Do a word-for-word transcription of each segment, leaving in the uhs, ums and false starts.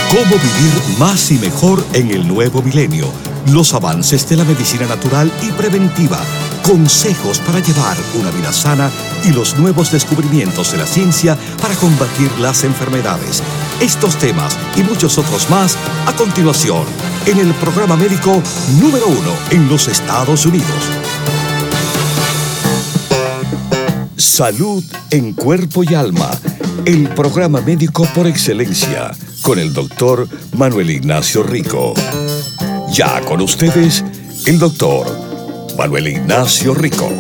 Cómo vivir más y mejor en el nuevo milenio. Los avances de la medicina natural y preventiva. Consejos para llevar una vida sana y los nuevos descubrimientos de la ciencia para combatir las enfermedades. Estos temas y muchos otros más a continuación en el programa médico número uno en los Estados Unidos. Salud en cuerpo y alma. El programa médico por excelencia con el doctor Manuel Ignacio Rico. Ya con ustedes, el doctor Manuel Ignacio Rico.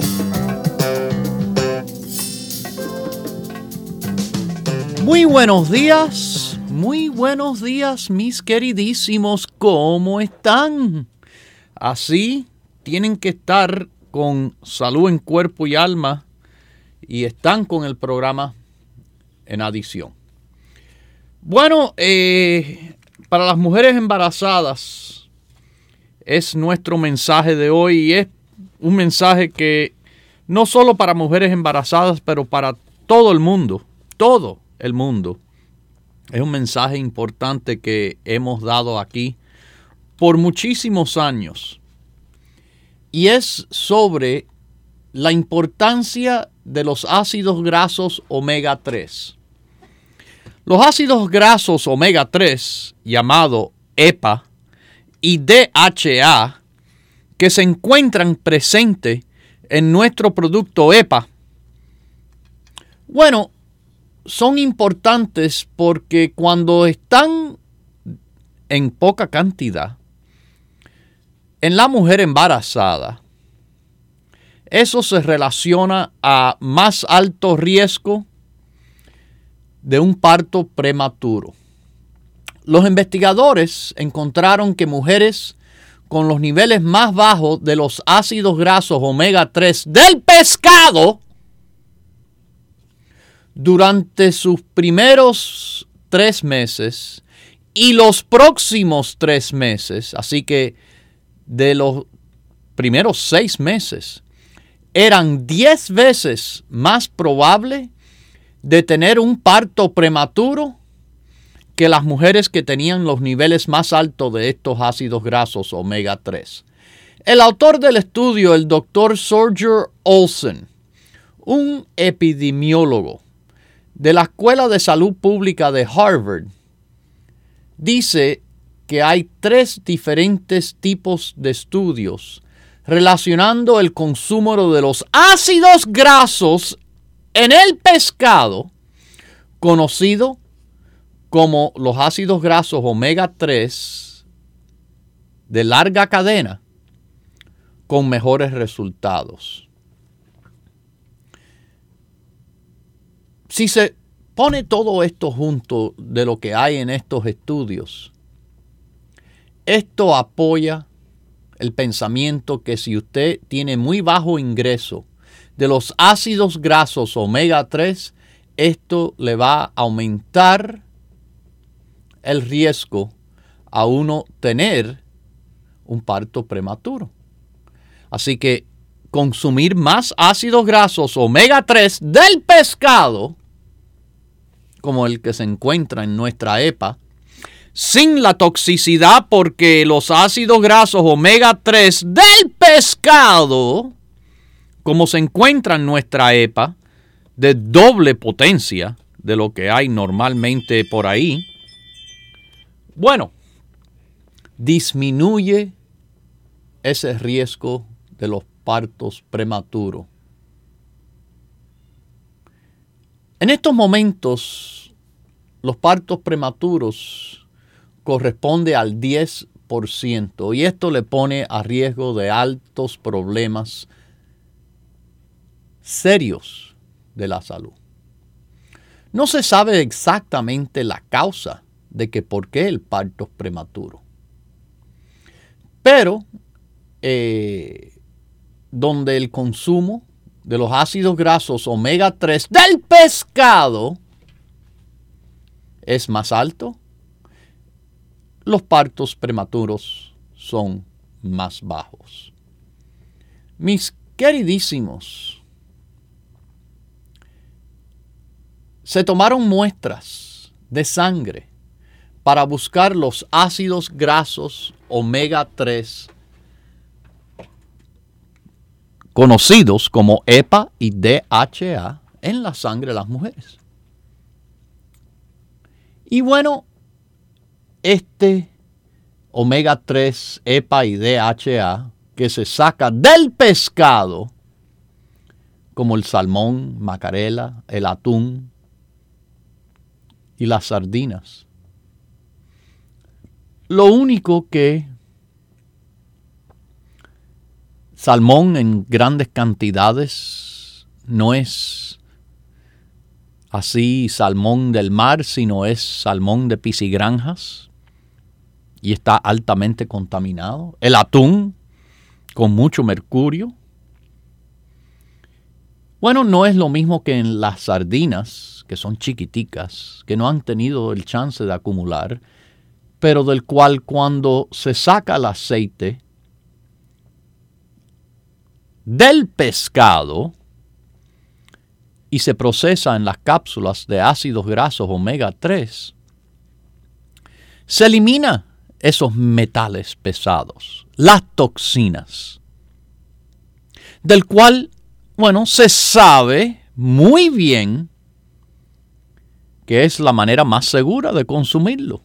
Muy buenos días, muy buenos días, mis queridísimos. ¿Cómo están? Así tienen que estar con salud en cuerpo y alma y están con el programa en adición. Bueno, eh, para las mujeres embarazadas es nuestro mensaje de hoy y es un mensaje que no solo para mujeres embarazadas, pero para todo el mundo, todo el mundo. Es un mensaje importante que hemos dado aquí por muchísimos años y es sobre la importancia de los ácidos grasos omega tres. Los ácidos grasos omega tres, llamado E P A, y D H A, que se encuentran presentes en nuestro producto E P A, bueno, son importantes porque cuando están en poca cantidad en la mujer embarazada, eso se relaciona a más alto riesgo de un parto prematuro. Los investigadores encontraron que mujeres con los niveles más bajos de los ácidos grasos omega tres del pescado durante sus primeros tres meses y los próximos tres meses, así que de los primeros seis meses, eran diez veces más probable de tener un parto prematuro que las mujeres que tenían los niveles más altos de estos ácidos grasos omega tres. El autor del estudio, el doctor Sorger Olsen, un epidemiólogo de la Escuela de Salud Pública de Harvard, dice que hay tres diferentes tipos de estudios relacionando el consumo de los ácidos grasos en el pescado, conocido como los ácidos grasos omega tres de larga cadena, con mejores resultados. Si se pone todo esto junto de lo que hay en estos estudios, esto apoya el pensamiento que si usted tiene muy bajo ingreso de los ácidos grasos omega tres, esto le va a aumentar el riesgo a uno tener un parto prematuro. Así que consumir más ácidos grasos omega tres del pescado, como el que se encuentra en nuestra E P A, sin la toxicidad, porque los ácidos grasos omega tres del pescado, como se encuentra en nuestra E P A, de doble potencia de lo que hay normalmente por ahí, bueno, disminuye ese riesgo de los partos prematuros. En estos momentos, los partos prematuros corresponde al diez por ciento y esto le pone a riesgo de altos problemas serios de la salud. No se sabe exactamente la causa de que por qué el parto es prematuro, pero eh, donde el consumo de los ácidos grasos omega tres del pescado es más alto, los partos prematuros son más bajos. Mis queridísimos, se tomaron muestras de sangre para buscar los ácidos grasos omega tres conocidos como E P A y D H A en la sangre de las mujeres. Y bueno, este omega tres, E P A y D H A que se saca del pescado, como el salmón, macarela, el atún y las sardinas. Lo único que salmón en grandes cantidades no es así salmón del mar, sino es salmón de piscigranjas y está altamente contaminado. El atún con mucho mercurio. Bueno, no es lo mismo que en las sardinas, que son chiquiticas, que no han tenido el chance de acumular, pero del cual cuando se saca el aceite del pescado y se procesa en las cápsulas de ácidos grasos omega tres, se elimina esos metales pesados, las toxinas, del cual, bueno, se sabe muy bien que es la manera más segura de consumirlo.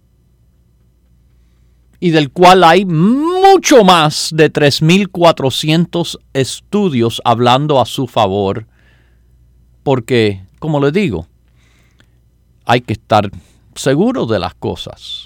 Y del cual hay mucho más de tres mil cuatrocientos estudios hablando a su favor. Porque, como les digo, hay que estar seguro de las cosas.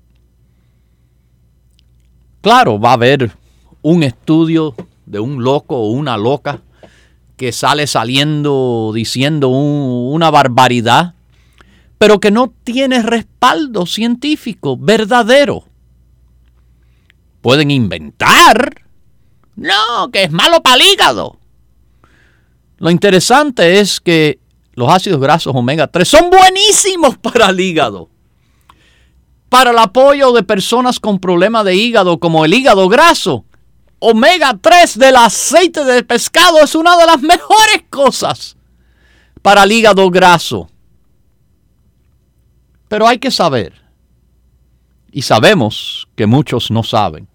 Claro, va a haber un estudio de un loco o una loca que sale saliendo diciendo un, una barbaridad, pero que no tiene respaldo científico verdadero. Pueden inventar, no, que es malo para el hígado. Lo interesante es que los ácidos grasos omega tres son buenísimos para el hígado. Para el apoyo de personas con problemas de hígado como el hígado graso, omega tres del aceite de pescado es una de las mejores cosas para el hígado graso. Pero hay que saber, y sabemos que muchos no saben.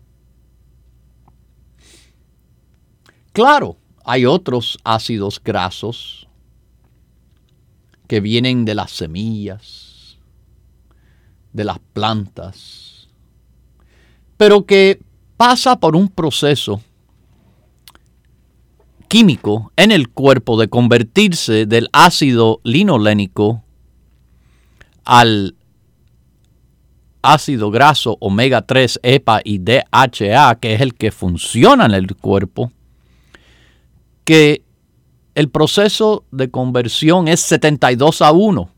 Claro, hay otros ácidos grasos que vienen de las semillas, de las plantas, pero que pasa por un proceso químico en el cuerpo de convertirse del ácido linolénico al ácido graso omega tres, E P A y D H A, que es el que funciona en el cuerpo, que el proceso de conversión es setenta y dos a uno.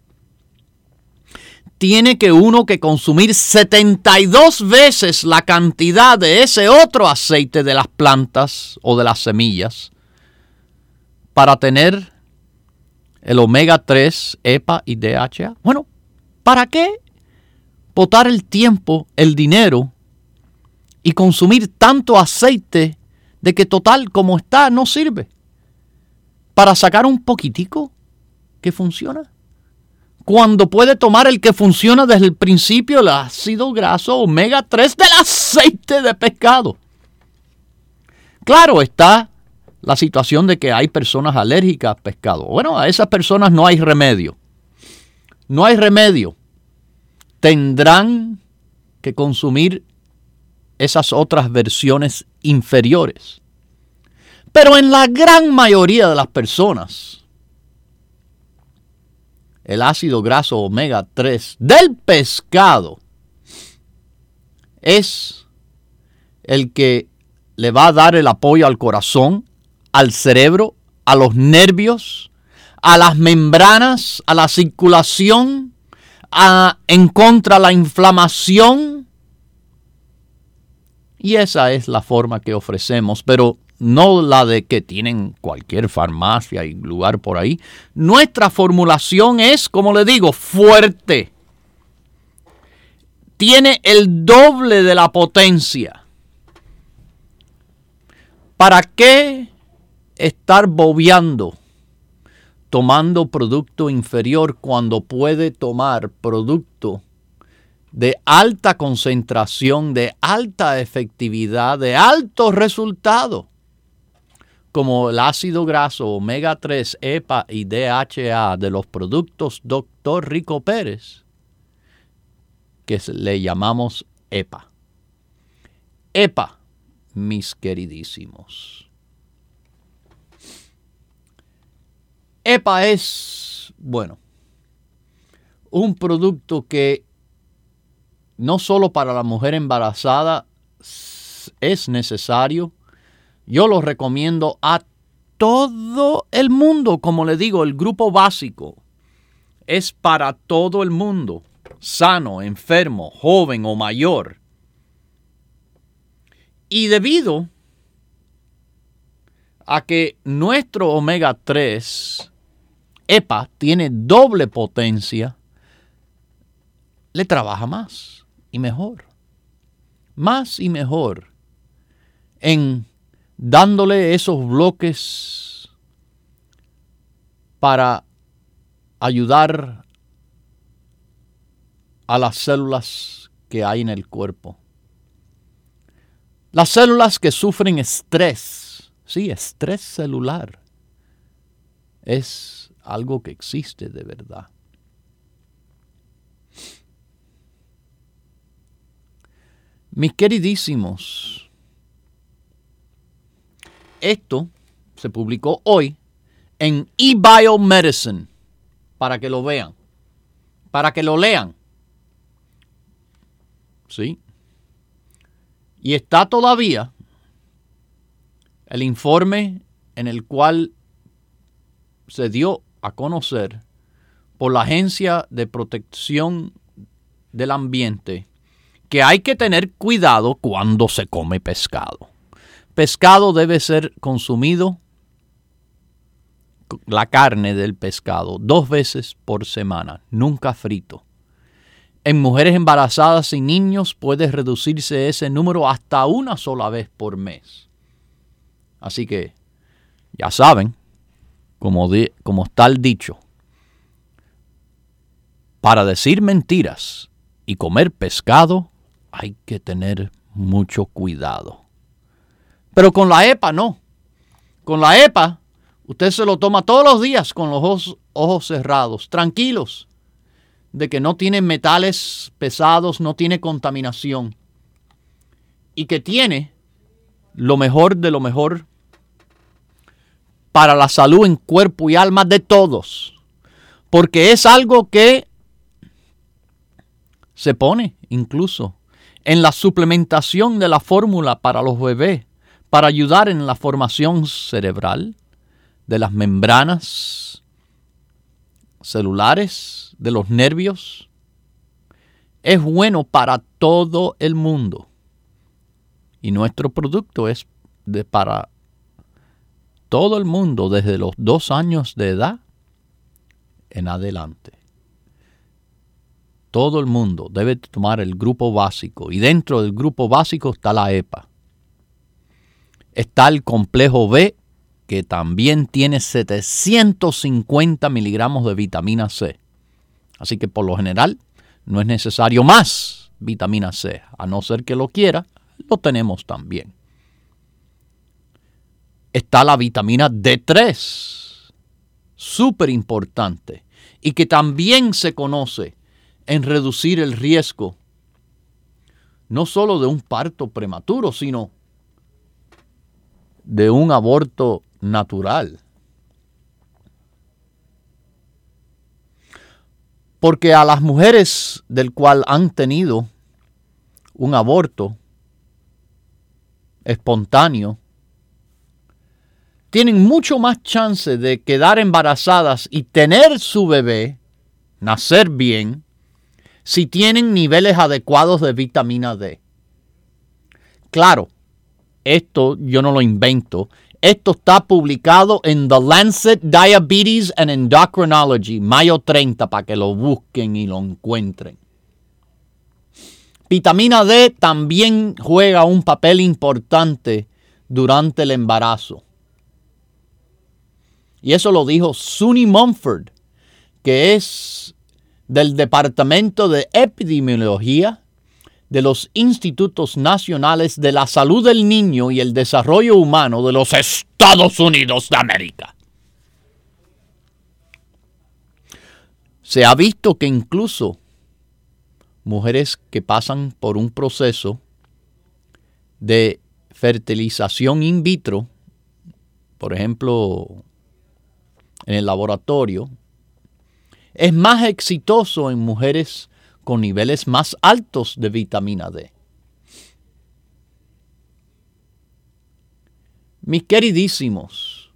Tiene que uno que consumir setenta y dos veces la cantidad de ese otro aceite de las plantas o de las semillas para tener el omega tres, E P A y D H A. Bueno, ¿para qué botar el tiempo, el dinero y consumir tanto aceite de que total como está no sirve? Para sacar un poquitico que funciona. Cuando puede tomar el que funciona desde el principio, el ácido graso omega tres del aceite de pescado. Claro está la situación de que hay personas alérgicas al pescado. Bueno, a esas personas no hay remedio. No hay remedio. Tendrán que consumir esas otras versiones inferiores. Pero en la gran mayoría de las personas, el ácido graso omega tres del pescado es el que le va a dar el apoyo al corazón, al cerebro, a los nervios, a las membranas, a la circulación, a, en contra de la inflamación. Y esa es la forma que ofrecemos, pero no la de que tienen cualquier farmacia y lugar por ahí. Nuestra formulación es, como le digo, fuerte. Tiene el doble de la potencia. ¿Para qué estar bobeando tomando producto inferior cuando puede tomar producto de alta concentración, de alta efectividad, de altos resultados, como el ácido graso omega tres, EPA y D H A de los productos doctor Rico Pérez, que le llamamos EPA. EPA, mis queridísimos. EPA es, bueno, un producto que no solo para la mujer embarazada es necesario, yo lo recomiendo a todo el mundo. Como le digo, el grupo básico es para todo el mundo, sano, enfermo, joven o mayor. Y debido a que nuestro omega tres, EPA, tiene doble potencia, le trabaja más y mejor, más y mejor en dándole esos bloques para ayudar a las células que hay en el cuerpo. Las células que sufren estrés, sí, estrés celular, es algo que existe de verdad. Mis queridísimos, esto se publicó hoy en eBiomedicine, para que lo vean, para que lo lean. ¿Sí? Y está todavía el informe en el cual se dio a conocer por la Agencia de Protección del Ambiente que hay que tener cuidado cuando se come pescado. Pescado debe ser consumido, la carne del pescado, dos veces por semana, nunca frito. En mujeres embarazadas y niños puede reducirse ese número hasta una sola vez por mes. Así que, ya saben, como, de, como está el dicho, para decir mentiras y comer pescado hay que tener mucho cuidado. Pero con la EPA no. Con la EPA usted se lo toma todos los días con los ojos, ojos cerrados, tranquilos, de que no tiene metales pesados, no tiene contaminación y que tiene lo mejor de lo mejor para la salud en cuerpo y alma de todos, porque es algo que se pone incluso en la suplementación de la fórmula para los bebés, para ayudar en la formación cerebral de las membranas celulares, de los nervios. Es bueno para todo el mundo. Y nuestro producto es de para todo el mundo desde los dos años de edad en adelante. Todo el mundo debe tomar el grupo básico y dentro del grupo básico está la EPA. Está el complejo B, que también tiene setecientos cincuenta miligramos de vitamina C. Así que por lo general no es necesario más vitamina C. A no ser que lo quiera, lo tenemos también. Está la vitamina D tres, súper importante, y que también se conoce en reducir el riesgo no solo de un parto prematuro, sino de un aborto natural. Porque a las mujeres del cual han tenido un aborto espontáneo, tienen mucho más chance de quedar embarazadas y tener su bebé, nacer bien, si tienen niveles adecuados de vitamina D. Claro, esto yo no lo invento. Esto está publicado en The Lancet Diabetes and Endocrinology, mayo treinta, para que lo busquen y lo encuentren. Vitamina D también juega un papel importante durante el embarazo. Y eso lo dijo Suni Mumford, que es del Departamento de Epidemiología de los Institutos Nacionales de la Salud del Niño y el Desarrollo Humano de los Estados Unidos de América. Se ha visto que incluso mujeres que pasan por un proceso de fertilización in vitro, por ejemplo, en el laboratorio, es más exitoso en mujeres con niveles más altos de vitamina D. Mis queridísimos,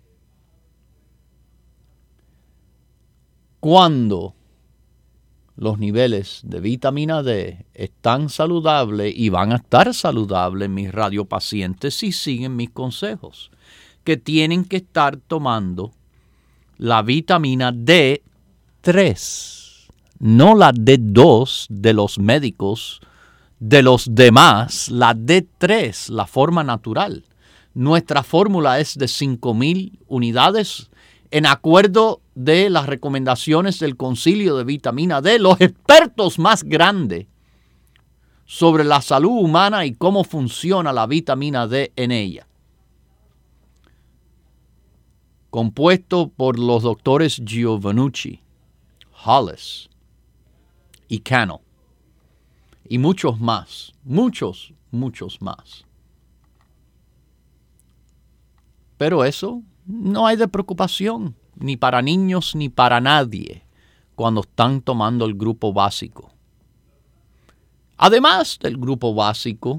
cuando los niveles de vitamina D están saludables y van a estar saludables mis radiopacientes si siguen mis consejos, que tienen que estar tomando la vitamina D tres, no la D dos de los médicos, de los demás, la D tres, la forma natural. Nuestra fórmula es de cinco mil unidades en acuerdo de las recomendaciones del Concilio de Vitamina D, los expertos más grandes sobre la salud humana y cómo funciona la vitamina D en ella. Compuesto por los doctores Giovannucci, Hollis y Cano, y muchos más, muchos, muchos más. Pero eso no hay de preocupación, ni para niños ni para nadie, cuando están tomando el grupo básico. Además del grupo básico,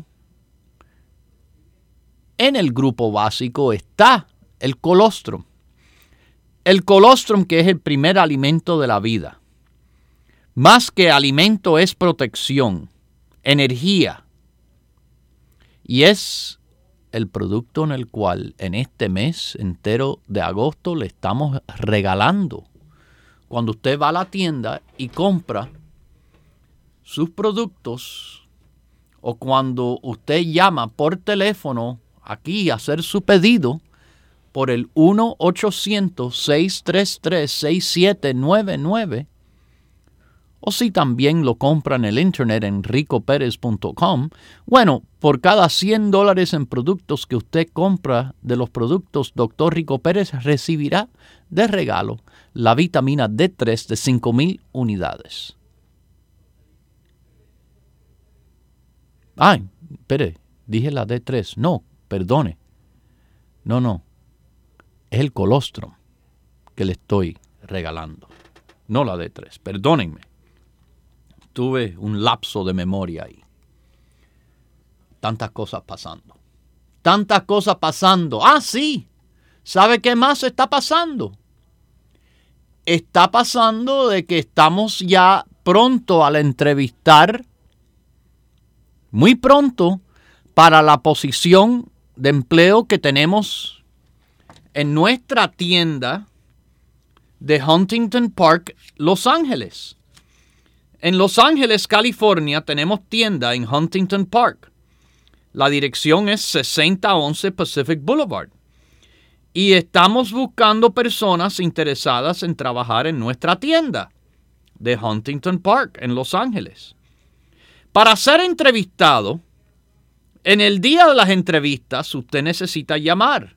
en el grupo básico está el colostrum. El colostrum, que es el primer alimento de la vida. Más que alimento, es protección, energía. Y es el producto en el cual en este mes entero de agosto le estamos regalando. Cuando usted va a la tienda y compra sus productos, o cuando usted llama por teléfono aquí a hacer su pedido por el uno ochocientos, seis tres tres, seis siete nueve nueve, o si también lo compra en el internet en rico pérez punto com, bueno, por cada cien dólares en productos que usted compra de los productos doctor Rico Pérez, recibirá de regalo la vitamina D tres de cinco mil unidades. Ay, espere, dije la D tres. No, perdone. No, no. Es el colostrum que le estoy regalando, no la D tres. Perdónenme. Tuve un lapso de memoria ahí. Tantas cosas pasando. Tantas cosas pasando. Ah, sí. ¿Sabe qué más está pasando? Está pasando de que estamos ya pronto al entrevistar, muy pronto, para la posición de empleo que tenemos en nuestra tienda de Huntington Park, Los Ángeles. En Los Ángeles, California, tenemos tienda en Huntington Park. La dirección es sesenta once Pacific Boulevard. Y estamos buscando personas interesadas en trabajar en nuestra tienda de Huntington Park, en Los Ángeles. Para ser entrevistado, en el día de las entrevistas, usted necesita llamar.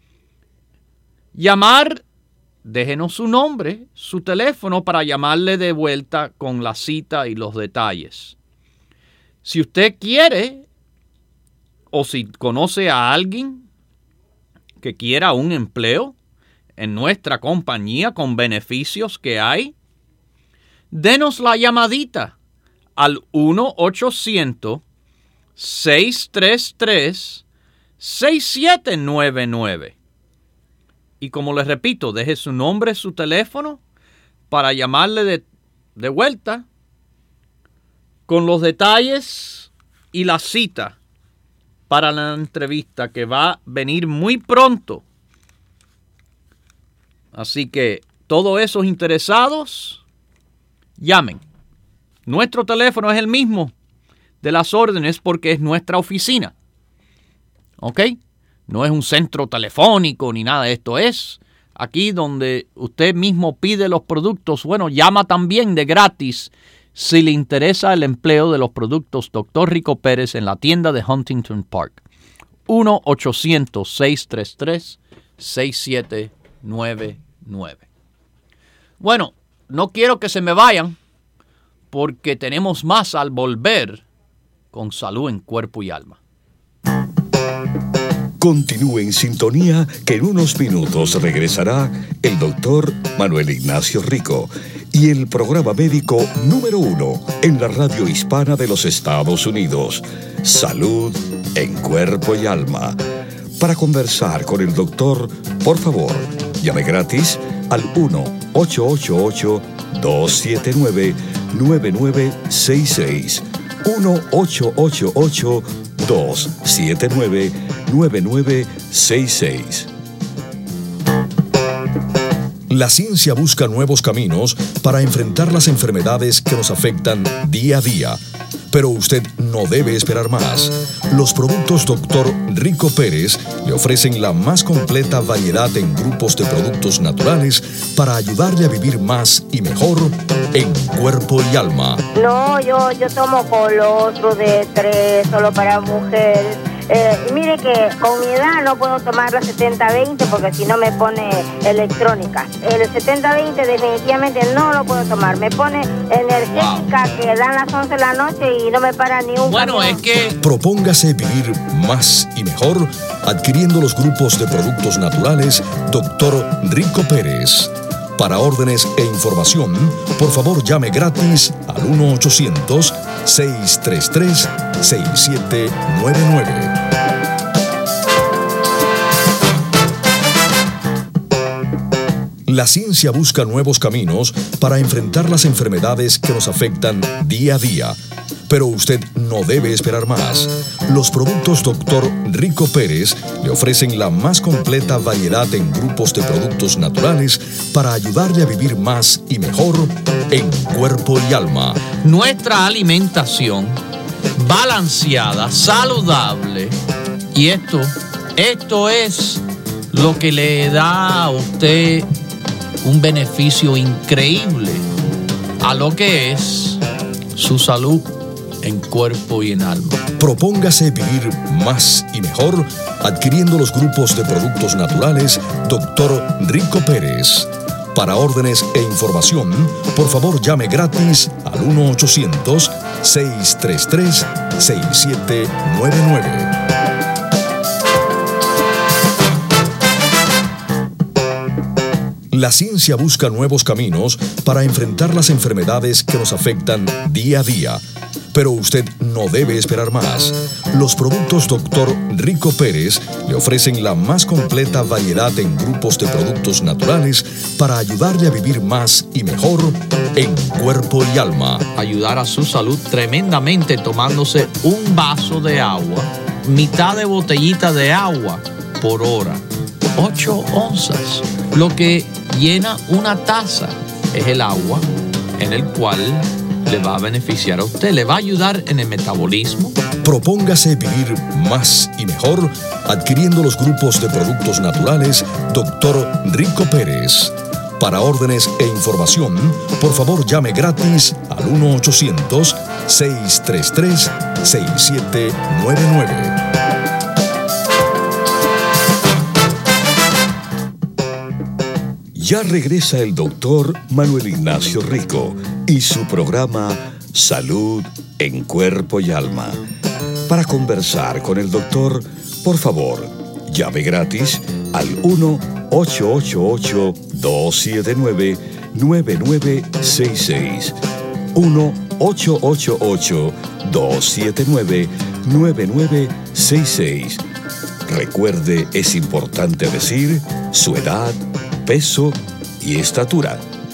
Llamar, déjenos su nombre, su teléfono para llamarle de vuelta con la cita y los detalles. Si usted quiere o si conoce a alguien que quiera un empleo en nuestra compañía con beneficios que hay, denos la llamadita al uno ochocientos, seis tres tres, seis siete nueve nueve. Y como les repito, deje su nombre, su teléfono, para llamarle de, de vuelta con los detalles y la cita para la entrevista que va a venir muy pronto. Así que todos esos interesados, llamen. Nuestro teléfono es el mismo de las órdenes porque es nuestra oficina. ¿Ok? No es un centro telefónico ni nada de esto. Es aquí donde usted mismo pide los productos. Bueno, llama también de gratis si le interesa el empleo de los productos doctor Rico Pérez en la tienda de Huntington Park. uno ochocientos, seiscientos treinta y tres, sesenta y siete noventa y nueve. Bueno, no quiero que se me vayan porque tenemos más al volver con Salud en Cuerpo y Alma. Continúe en sintonía que en unos minutos regresará el doctor Manuel Ignacio Rico y el programa médico número uno en la radio hispana de los Estados Unidos, Salud en Cuerpo y Alma. Para conversar con el doctor, por favor, llame gratis al uno ocho ocho ocho, dos siete nueve, nueve nueve seis seis. uno ocho ocho ocho, dos siete nueve, nueve nueve seis seis. La ciencia busca nuevos caminos para enfrentar las enfermedades que nos afectan día a día. Pero usted no debe esperar más. Los productos doctor Rico Pérez le ofrecen la más completa variedad en grupos de productos naturales para ayudarle a vivir más y mejor en cuerpo y alma. No, yo, yo tomo colostro de tres, solo para mujeres. Eh, y mire que con mi edad no puedo tomar la setenta veinte porque si no me pone electrónica. El setenta veinte definitivamente no lo puedo tomar. Me pone energética, wow, que dan las once de la noche y no me para ni un Bueno, camión. es que... Propóngase vivir más y mejor adquiriendo los grupos de productos naturales doctor Rico Pérez. Para órdenes e información, por favor llame gratis al uno ochocientos, seiscientos treinta y tres, sesenta y siete noventa y nueve. La ciencia busca nuevos caminos para enfrentar las enfermedades que nos afectan día a día. Pero usted no debe esperar más. Los productos doctor Rico Pérez le ofrecen la más completa variedad en grupos de productos naturales para ayudarle a vivir más y mejor en cuerpo y alma. Nuestra alimentación balanceada, saludable, y esto, esto es lo que le da a usted un beneficio increíble a lo que es su salud en cuerpo y en alma. Propóngase vivir más y mejor adquiriendo los grupos de productos naturales doctor Rico Pérez. Para órdenes e información, por favor llame gratis al uno ochocientos, seiscientos treinta y tres, sesenta y siete noventa y nueve. La ciencia busca nuevos caminos para enfrentar las enfermedades que nos afectan día a día. Pero usted no debe esperar más. Los productos doctor Rico Pérez le ofrecen la más completa variedad en grupos de productos naturales para ayudarle a vivir más y mejor en cuerpo y alma. Ayudar a su salud tremendamente tomándose un vaso de agua, mitad de botellita de agua por hora, ocho onzas. Lo que llena una taza es el agua en el cual le va a beneficiar a usted, le va a ayudar en el metabolismo. Propóngase vivir más y mejor adquiriendo los grupos de productos naturales doctor Rico Pérez. Para órdenes e información, por favor llame gratis al uno ochocientos, seiscientos treinta y tres, sesenta y siete noventa y nueve. Ya regresa el doctor Manuel Ignacio Rico y su programa Salud en Cuerpo y Alma. Para conversar con el doctor, por favor, llame gratis al uno ocho ocho ocho, dos siete nueve, nueve nueve seis seis. uno ocho ocho ocho, dos siete nueve, nueve nueve seis seis. Recuerde, es importante decir su edad, peso y estatura.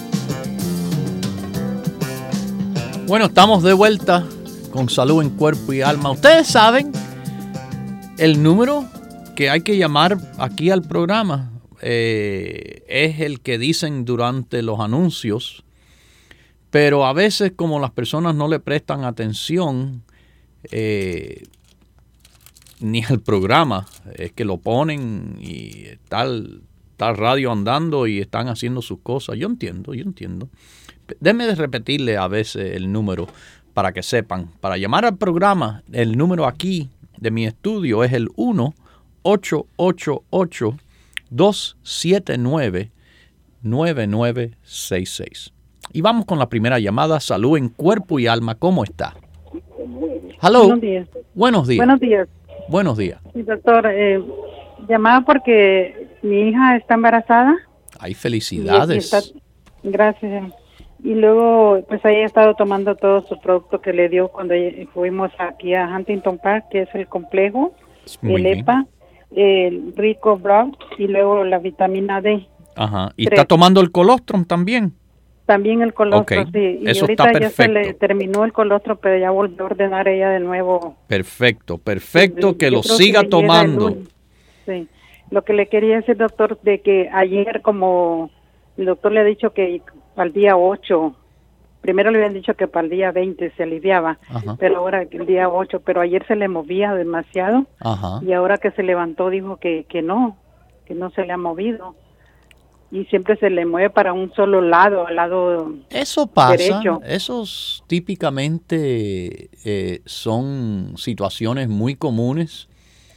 Bueno, estamos de vuelta con Salud en Cuerpo y Alma. Ustedes saben el número que hay que llamar aquí al programa. Eh, es el que dicen durante los anuncios, pero a veces como las personas no le prestan atención eh, ni al programa, es que lo ponen y tal está el radio andando y están haciendo sus cosas. Yo entiendo, yo entiendo. Déjeme repetirle a veces el número para que sepan. Para llamar al programa, el número aquí de mi estudio es el uno ocho ocho ocho dos siete nueve nueve nueve seis seis. Y vamos con la primera llamada. Salud en cuerpo y alma. ¿Cómo está? Hello. Buenos días. Buenos días. Buenos días. Buenos días. Sí, doctor, eh, llamaba porque mi hija está embarazada. Ay, felicidades. Y está, gracias. Y luego, pues ella ha estado tomando todo su producto que le dio cuando fuimos aquí a Huntington Park, que es el complejo, Muy el bien. E P A, el Rico Brown y luego la vitamina D. Ajá. ¿Y Tres. está tomando el colostrum también? También el colostro, Ok, sí. Y eso ahorita está ya se le perfecto. terminó el colostro, pero ya volvió a ordenar ella de nuevo. Perfecto, perfecto, Sí, que yo lo creo siga le llega el tomando. lunes. Sí. Lo que le quería decir, doctor, de que ayer como el doctor le ha dicho que al día ocho, primero le habían dicho que para el día veinte se aliviaba, Ajá. pero ahora que el día ocho, pero ayer se le movía demasiado Ajá. y ahora que se levantó dijo que, que no, que no se le ha movido. Y siempre se le mueve para un solo lado, al lado Eso pasa, derecho. esos típicamente eh, son situaciones muy comunes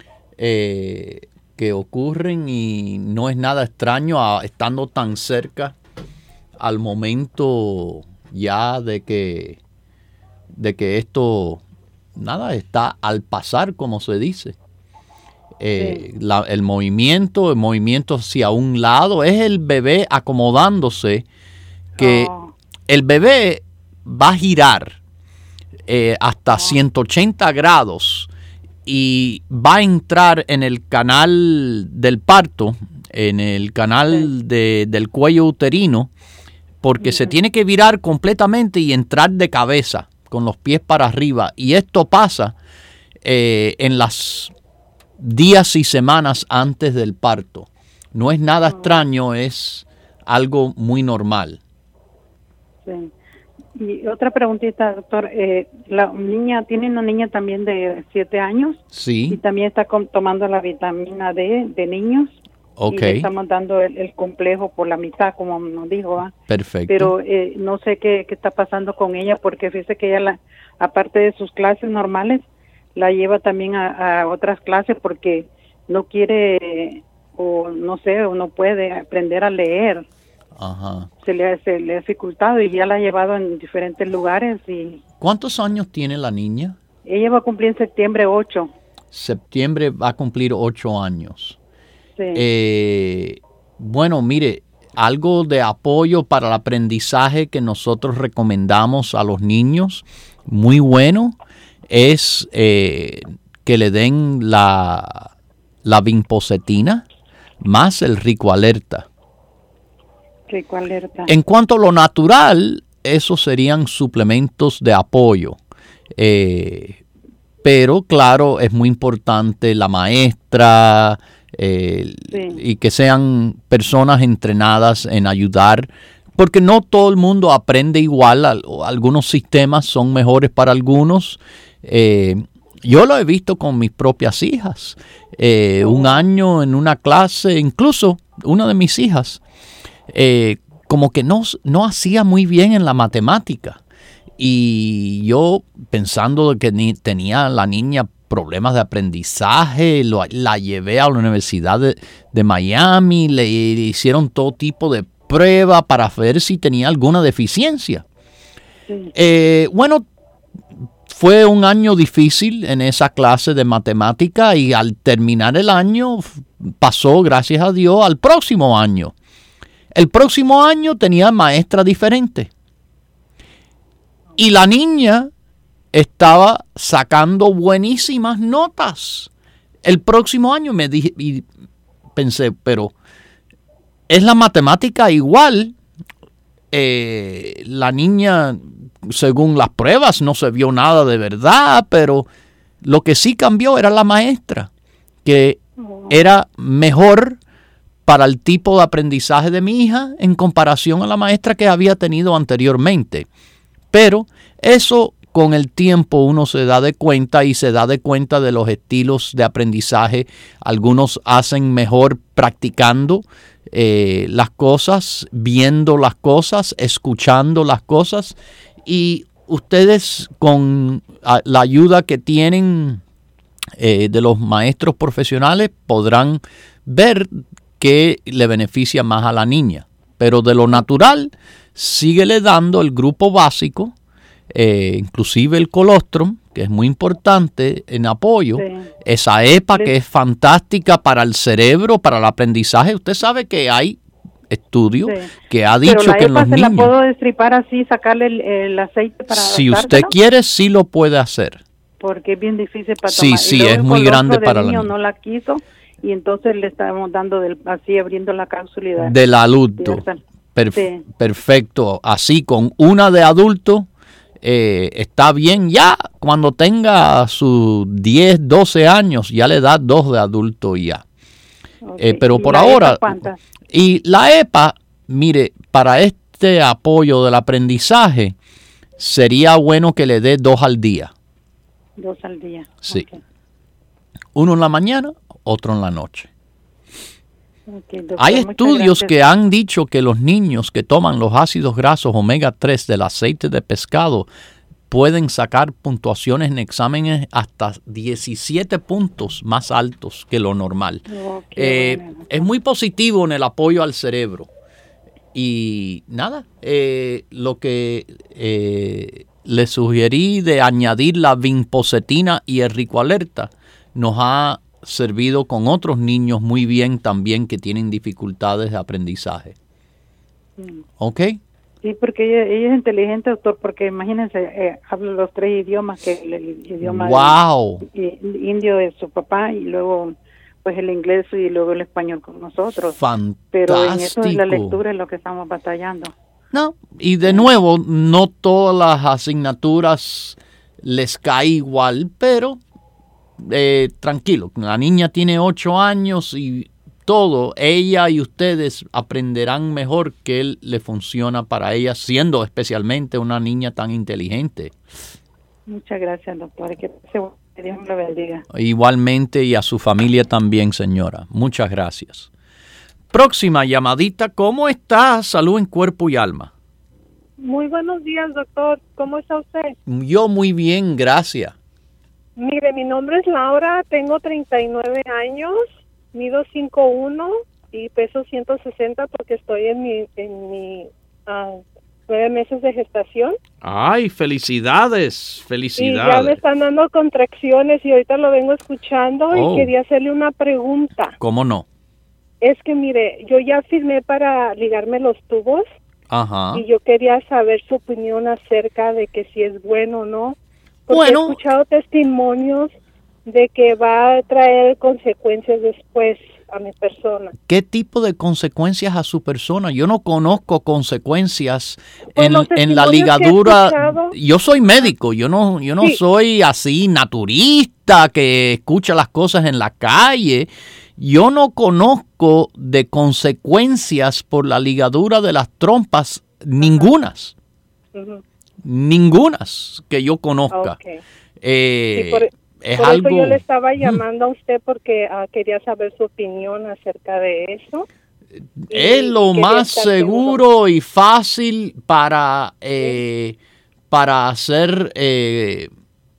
eh, que ocurren y no es nada extraño a- estando tan cerca al momento ya de que, de que esto, nada, está al pasar, como se dice. Eh, la- el movimiento, el movimiento hacia un lado, es el bebé acomodándose, que Oh. el bebé va a girar eh, hasta ciento ochenta grados y va a entrar en el canal del parto, en el canal de- del cuello uterino, porque se tiene que virar completamente y entrar de cabeza, con los pies para arriba. Y esto pasa eh, en las días y semanas antes del parto. No es nada extraño, es algo muy normal. Sí. Y otra preguntita, doctor. Eh, la niña, tiene una niña también de siete años y Sí, también está com- tomando la vitamina D de niños. ok, Y le estamos dando el, el complejo por la mitad, como nos dijo. ¿va? perfecto. Pero eh, no sé qué, qué está pasando con ella, porque fíjese que ella, la, aparte de sus clases normales, la lleva también a, a otras clases porque no quiere, o no sé, o no puede aprender a leer. Ajá. Se le, ha- se le ha dificultado y ya la ha llevado en diferentes lugares y ¿Cuántos años tiene la niña? ella va a cumplir en septiembre ocho. Septiembre va a cumplir ocho años. Sí. Eh, bueno, mire, algo de apoyo para el aprendizaje que nosotros recomendamos a los niños, muy bueno, es eh, que le den la, la vinpocetina más el Rico Alerta. Rico Alerta. En cuanto a lo natural, esos serían suplementos de apoyo. Eh, pero claro, es muy importante la maestra eh, Sí. y que sean personas entrenadas en ayudar, porque no todo el mundo aprende igual. Al- Algunos sistemas son mejores para algunos. Eh, yo lo he visto con mis propias hijas. Eh, un año en una clase, incluso una de mis hijas, eh, como que no, no hacía muy bien en la matemática. Y yo, pensando de que ni, tenía la niña problemas de aprendizaje, lo- la llevé a la Universidad de, de Miami, le, le hicieron todo tipo de pruebas para ver si tenía alguna deficiencia. Sí. Eh, bueno, fue un año difícil en esa clase de matemática y al terminar el año f- pasó, gracias a Dios, al próximo año. El próximo año tenía maestra diferente. Y la niña estaba sacando buenísimas notas. El próximo año me dije, y pensé, pero es la matemática igual. Eh, la niña, según las pruebas, no se vio nada de verdad, pero lo que sí cambió era la maestra, que era mejor para el tipo de aprendizaje de mi hija en comparación a la maestra que había tenido anteriormente. Pero eso con el tiempo uno se da de cuenta y se da de cuenta de los estilos de aprendizaje. Algunos hacen mejor practicando eh, las cosas, viendo las cosas, escuchando las cosas, y ustedes con la ayuda que tienen eh, de los maestros profesionales podrán ver qué le beneficia más a la niña. Pero de lo natural, síguele dando el grupo básico, eh, inclusive el colostrum, que es muy importante en apoyo, sí. Esa E P A que es fantástica para el cerebro, para el aprendizaje. Usted sabe que hay estudios sí. que ha dicho Pero la que E P A en los se niños... la puedo destripar así, sacarle el, el aceite para Si usted quiere, sí lo puede hacer. Porque es bien difícil para sí, tomar. Sí, sí, es muy grande para la niña. No la quiso y entonces le estamos dando del, así abriendo la cápsula del adulto. Perf- sí. Perfecto. Así con una de adulto eh, está bien. Ya cuando tenga sus diez, doce años ya le da dos de adulto y ya. Okay. Eh, pero por ahora. Y la E P A, mire, para este apoyo del aprendizaje sería bueno que le dé dos al día. Dos al día. Sí. Okay. Uno en la mañana, otro en la noche. Okay, doctor, hay estudios que han dicho que los niños que toman los ácidos grasos omega tres del aceite de pescado pueden sacar puntuaciones en exámenes hasta diecisiete puntos más altos que lo normal. Okay, eh, bueno. Es muy positivo en el apoyo al cerebro. Y nada, eh, lo que eh, le sugerí de añadir la vinpocetina y el Ricoalerta nos ha servido con otros niños muy bien también que tienen dificultades de aprendizaje. ¿Ok? Sí, porque ella, ella es inteligente, doctor, porque imagínense, eh, habla los tres idiomas, que el, el idioma wow. de, el indio de su papá y luego pues el inglés y luego el español con nosotros. Fantástico. Pero en eso de la lectura es lo que estamos batallando. No, y de nuevo, no todas las asignaturas les cae igual, pero eh, tranquilo, la niña tiene ocho años y todo, ella y ustedes aprenderán mejor que él le funciona para ella, siendo especialmente una niña tan inteligente. Muchas gracias, doctor. Que Dios me lo bendiga. Igualmente, y a su familia también, señora. Muchas gracias. Próxima llamadita, ¿cómo está? Salud en cuerpo y alma. Muy buenos días, doctor. ¿Cómo está usted? Yo muy bien, gracias. Mire, mi nombre es Laura, tengo treinta y nueve años, mido cinco uno y peso ciento sesenta porque estoy en mi, en mi uh, nueve meses de gestación. Ay, felicidades, felicidades. Y ya me están dando contracciones y ahorita lo vengo escuchando oh. y quería hacerle una pregunta. ¿Cómo no? Es que mire, yo ya firmé para ligarme los tubos. Ajá. Y yo quería saber su opinión acerca de que si es bueno o no. Porque bueno. he escuchado testimonios de que va a traer consecuencias después a mi persona. ¿Qué tipo de consecuencias a su persona? Yo no conozco consecuencias pues en, en la ligadura. Yo soy médico, yo no, yo no sí. soy así naturista que escucha las cosas en la calle. Yo no conozco de consecuencias por la ligadura de las trompas, ningunas. Uh-huh. Ningunas que yo conozca. Okay. Eh, sí, por, es por algo, eso yo le estaba llamando a usted porque uh, quería saber su opinión acerca de eso. Es lo más seguro seguro y fácil para, eh, sí. para hacer eh,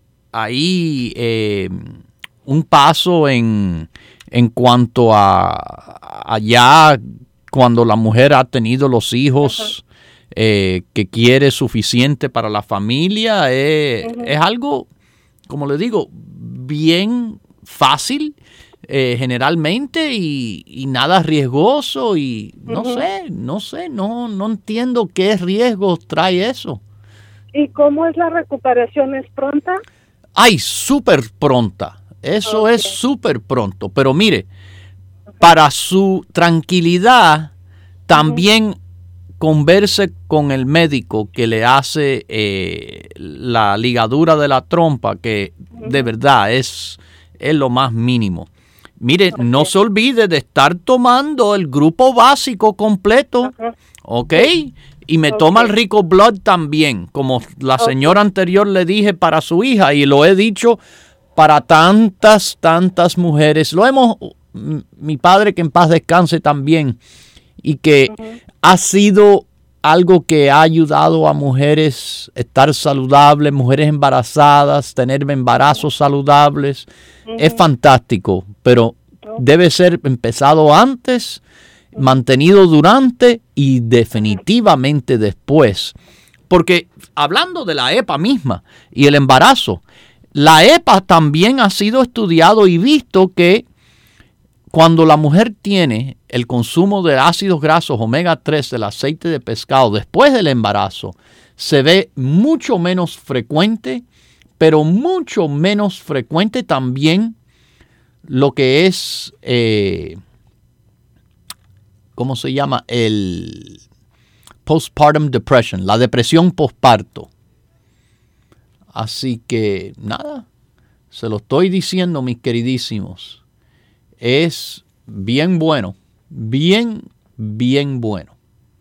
ahí eh, un paso en... En cuanto a allá, cuando la mujer ha tenido los hijos eh, que quiere suficiente para la familia, eh, uh-huh. es algo, como le digo, bien fácil eh, generalmente y, y nada riesgoso y no uh-huh. sé, no sé, no, no entiendo qué riesgos trae eso. ¿Y cómo es la recuperación? ¿Es pronta? Ay, súper pronta. Eso okay. es súper pronto, pero mire, para su tranquilidad, también uh-huh. converse con el médico que le hace eh, la ligadura de la trompa, que uh-huh. de verdad es, es lo más mínimo. Mire, okay. no se olvide de estar tomando el grupo básico completo, uh-huh. ¿ok? Y me Okay. toma el Rico Blood también, como la Okay. señora anterior le dije para su hija, y lo he dicho para tantas, tantas mujeres. Lo hemos, mi padre que en paz descanse también, y que uh-huh. ha sido algo que ha ayudado a mujeres a estar saludables, mujeres embarazadas, tener embarazos saludables. Uh-huh. Es fantástico, pero uh-huh. debe ser empezado antes, uh-huh. mantenido durante y definitivamente después. Porque hablando de la E P A misma y el embarazo, la E P A también ha sido estudiado y visto que cuando la mujer tiene el consumo de ácidos grasos omega tres del aceite de pescado después del embarazo, se ve mucho menos frecuente, pero mucho menos frecuente también lo que es, eh, ¿cómo se llama? El postpartum depression, la depresión postparto. Así que, nada, se lo estoy diciendo, mis queridísimos. Es bien bueno, bien, bien bueno.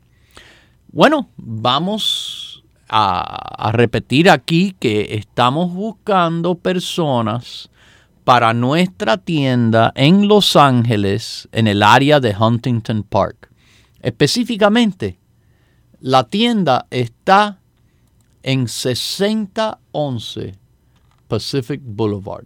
Bueno, vamos a, a repetir aquí que estamos buscando personas para nuestra tienda en Los Ángeles, en el área de Huntington Park. Específicamente, la tienda está en sesenta once Pacific Boulevard.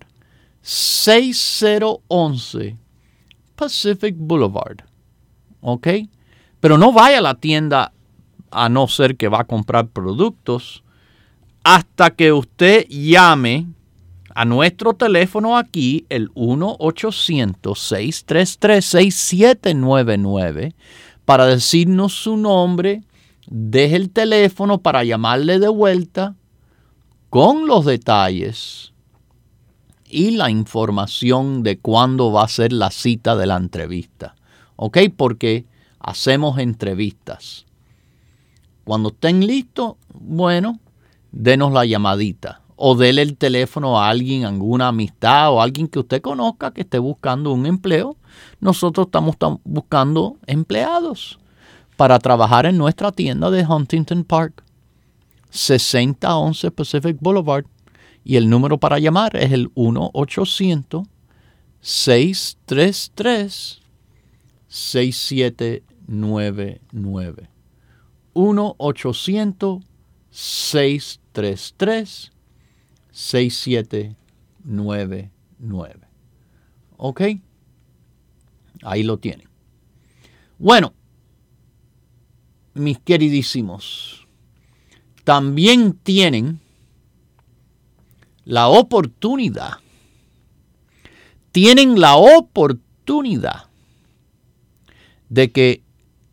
sesenta once Pacific Boulevard. ¿Ok? Pero no vaya a la tienda a no ser que va a comprar productos hasta que usted llame a nuestro teléfono aquí, el uno ochocientos, seis tres tres, seis siete nueve nueve, para decirnos su nombre. Deje el teléfono para llamarle de vuelta con los detalles y la información de cuándo va a ser la cita de la entrevista. ¿Ok? Porque hacemos entrevistas. Cuando estén listos, bueno, denos la llamadita. O dele el teléfono a alguien, alguna amistad o alguien que usted conozca que esté buscando un empleo. Nosotros estamos buscando empleados para trabajar en nuestra tienda de Huntington Park, sesenta once Pacific Boulevard. Y el número para llamar es el uno ochocientos, seis tres tres, seis siete nueve nueve. uno ochocientos, seis tres tres, seis siete nueve nueve. ¿Ok? Ahí lo tienen. Bueno, mis queridísimos, también tienen la oportunidad, tienen la oportunidad de que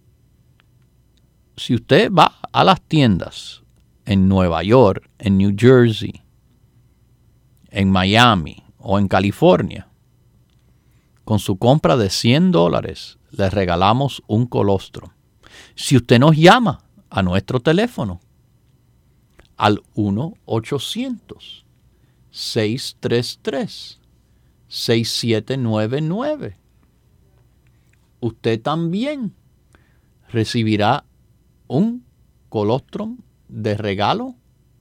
si usted va a las tiendas en Nueva York, en New Jersey, en Miami o en California, con su compra de cien dólares, le regalamos un colostrum. Si usted nos llama a nuestro teléfono al uno ochocientos, seis tres tres, seis siete nueve nueve, usted también recibirá un colostrum de regalo,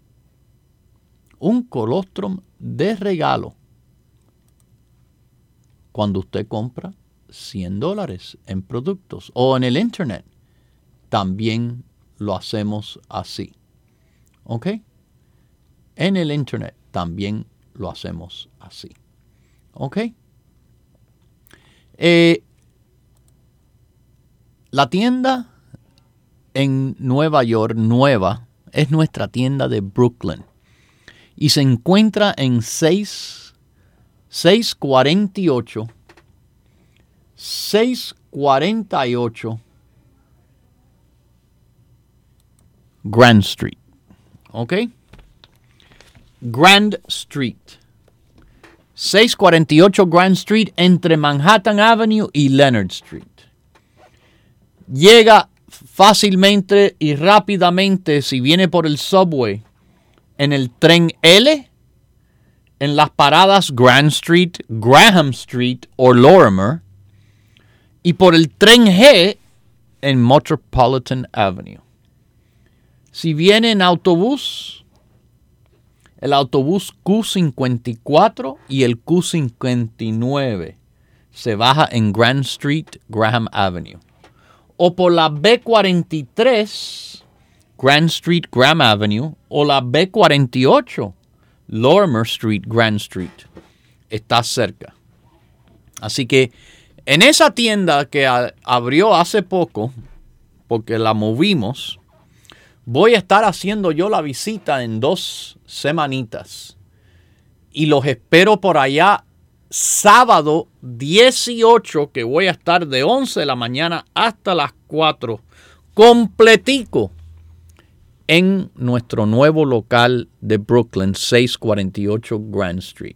un colostrum de regalo cuando usted compra cien dólares en productos o en el internet. También lo hacemos así. ¿Ok? En el internet también lo hacemos así. ¿Ok? Eh, la tienda en Nueva York, nueva, es nuestra tienda de Brooklyn. Y se encuentra en seis, seiscientos cuarenta y ocho, seiscientos cuarenta y ocho Grand Street. ¿Ok? Grand Street. seiscientos cuarenta y ocho Grand Street entre Manhattan Avenue y Leonard Street. Llega fácilmente y rápidamente si viene por el subway en el tren L, en las paradas Grand Street, Graham Street o Lorimer, y por el tren G en Metropolitan Avenue. Si viene en autobús, el autobús Q cincuenta y cuatro y el Q cincuenta y nueve se baja en Grand Street, Graham Avenue. O por la B cuarenta y tres, Grand Street, Graham Avenue, o la B cuarenta y ocho, Lorimer Street, Grand Street. Está cerca. Así que en esa tienda que a- abrió hace poco, porque la movimos, voy a estar haciendo yo la visita en dos semanitas. Y los espero por allá sábado dieciocho, que voy a estar de once de la mañana hasta las cuatro, completico, en nuestro nuevo local de Brooklyn, seiscientos cuarenta y ocho Grand Street.